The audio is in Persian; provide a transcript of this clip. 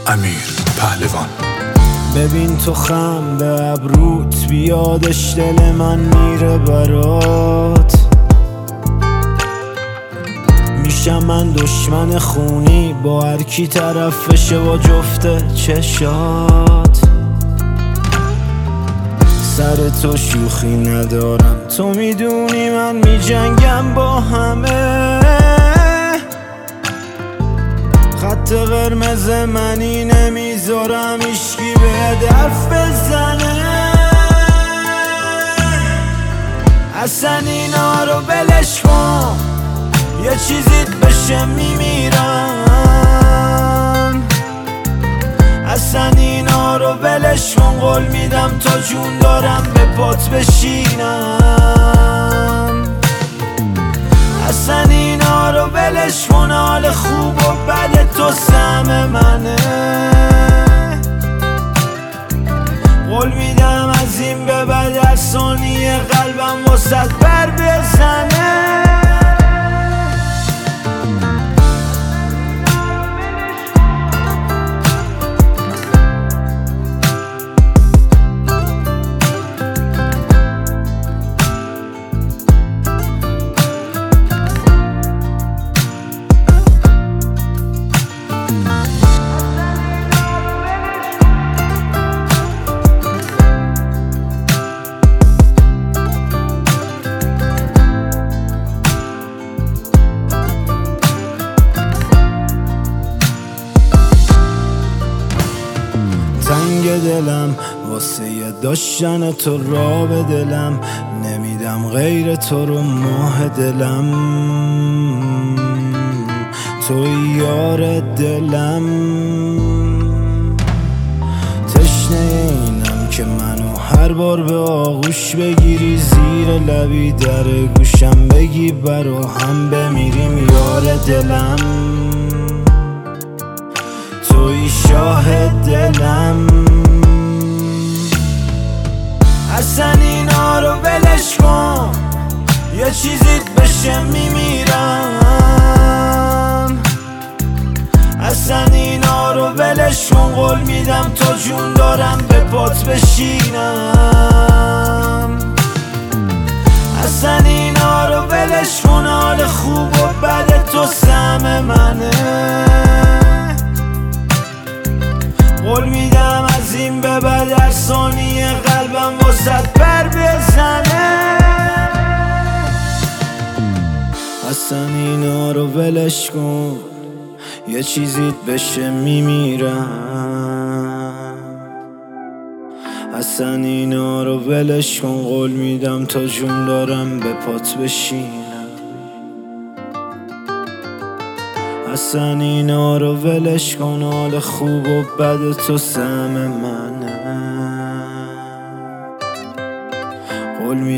امیر پهلوان. ببین تو خم به ابروت بیادش دل من میره برات. میشم من دشمن خونی با هر کی طرف بشه با جفت چشات. سر تو شوخی ندارم، تو میدونی من میجنگم با همه. خط قرمز منی نمیذارم هیچکی به حرف بزنه. اصلا اینا رو ولش کن، یه چیزیت بشه میمیرم. اصلا اینا رو ولش کن، قول میدم تا جون دارم به پات بشینم. اصلا اینا رو ولش کن، حال خوب و بد تو سهم منه. قول میدم از این به بعد هر ثانیه قلبم واسه بر بزنه. تنگ دلم واسه داشتن تو را به دلم، نمیدم غیر تو رو ماه دلم. توی یار دلم، تشنه اینم که منو هر بار به آغوش بگیری، زیر لبی در گوشم بگی برا هم بمیریم یار دلم. توی شاه دلم، اصلا اینا رو ولش کن، یه چیزیت بشه میمیرم. اصلا اینا رو ولش کن، قول میدم تا جون دارم به پات بشینم. اصلا اینا رو ولش کن، حال خوب و بد تو سهم منه. قول میدم از این به بعد هر ثانیه قلبم واسه بر بزنه. اصلا اینا رو ولش کن، یه چیزیت بشه میمیرم. اصلا اینا رو ولش کن، قول میدم تا جون دارم به پات بشینم. اصلا اینا رو ولش کن، حال خوب و بد تو سهم منه. قول